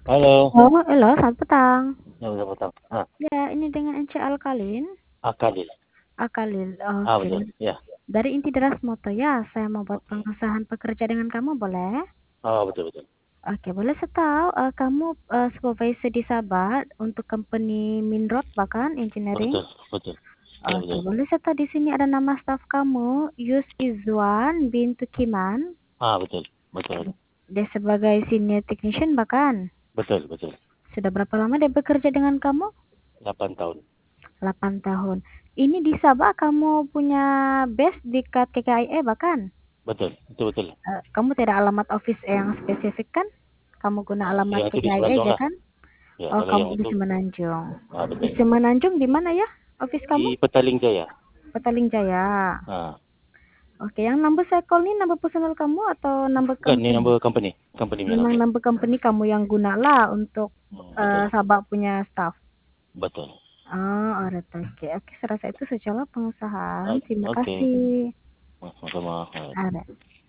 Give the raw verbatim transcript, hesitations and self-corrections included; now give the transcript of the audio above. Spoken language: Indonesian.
Halo. Oh, halo, selamat petang. Ya, udah potong. Ah, Ya, ini dengan Ence Alkalin. Akalil. Akalil, Ah, oke. betul. Ya. Dari Inti Deras Moto ya, saya mau buat Oke. pengesahan pekerja dengan kamu, boleh? Oh, betul betul. Oke, boleh saya tahu eh, kamu eh, supervisor di Sabah untuk company Minrod bahkan engineering? Betul, betul. Ya, Oke, betul. boleh saya tahu di sini ada nama staf kamu, Yus Izwan bintu Kiman. Ah, betul. Betul. Dia sebagai senior technician bahkan. Betul, betul. Sudah berapa lama dia bekerja dengan kamu? delapan tahun. delapan tahun. Ini di Sabah kamu punya base dekat K K I E bahkan? Betul, itu betul. Eh, kamu tidak alamat office yang spesifik kan? Kamu guna Ah, alamat yang itu di K K I E Semenanjung aja lah. kan? Ya, Oh, kalau yang kamu di itu Semenanjung. ah, Di betul. Semenanjung di mana ya? Office Di kamu? Petaling Jaya. Petaling Jaya. Ah, Oke, yang number saya call ini number personal kamu atau number bukan ini company? nama company, company punya Memang nomor. number company kamu yang guna lah untuk Hmm, betul. eh, Sabah punya staff. Betul. Oh, alright, oke. Oke, saya rasa itu sajalah pengusahaan. Ah, Terima oke. kasih. Sama-sama. Alright.